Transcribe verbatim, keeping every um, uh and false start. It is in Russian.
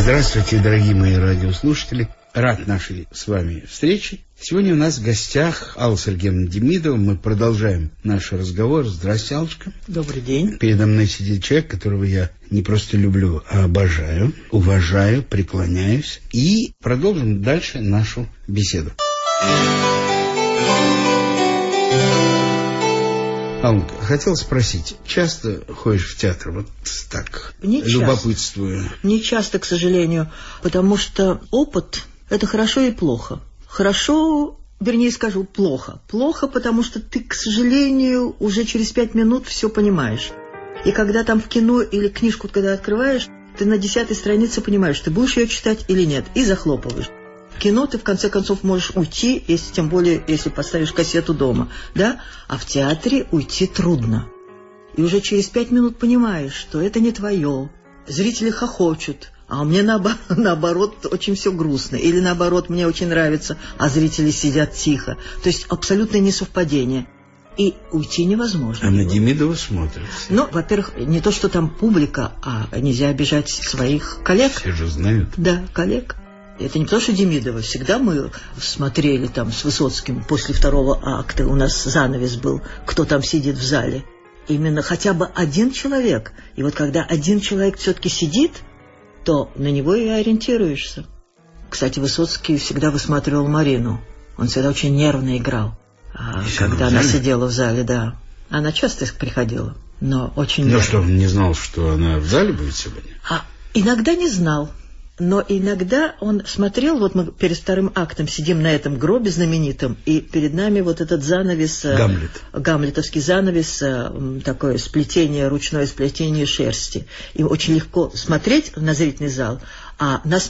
Здравствуйте, дорогие мои радиослушатели. Рад нашей с вами встрече. Сегодня у нас в гостях Алла Сергеевна Демидова. Мы продолжаем наш разговор. Здравствуйте, Аллочка. Добрый день. Передо мной сидит человек, которого я не просто люблю, а обожаю, уважаю, преклоняюсь. И продолжим дальше нашу беседу. Аллка, хотел спросить, часто ходишь в театр? Вот так, не любопытствую. Часто. Не часто, к сожалению, потому что опыт – это хорошо и плохо. Хорошо, вернее скажу, плохо. Плохо, потому что ты, к сожалению, уже через пять минут все понимаешь. И когда там в кино или книжку, когда открываешь, ты на десятой странице понимаешь, ты будешь ее читать или нет, и захлопываешь. В кино ты, в конце концов, можешь уйти, если, тем более, если поставишь кассету дома, да? А в театре уйти трудно. И уже через пять минут понимаешь, что это не твое. Зрители хохочут, а мне наоборот, наоборот очень все грустно. Или наоборот, мне очень нравится, а зрители сидят тихо. То есть абсолютное несовпадение. И уйти невозможно. А на Демидова смотрят. Ну, во-первых, не то, что там публика, а нельзя обижать своих коллег. Все же знают. Да, коллег. Это не потому, что Демидова. Всегда мы смотрели там с Высоцким после второго акта. У нас занавес был, кто там сидит в зале. Именно хотя бы один человек. И вот когда один человек все-таки сидит, то на него и ориентируешься. Кстати, Высоцкий всегда высматривал Марину. Он всегда очень нервно играл. А когда она сидела в зале, да. Она часто приходила, но очень нервно. Ну что, он не знал, что она в зале будет сегодня? А иногда не знал. Но иногда он смотрел, вот мы перед вторым актом сидим на этом гробе знаменитом, и перед нами вот этот занавес... Гамлет. Гамлетовский занавес, такое сплетение, ручное сплетение шерсти. И очень легко смотреть на зрительный зал, а нас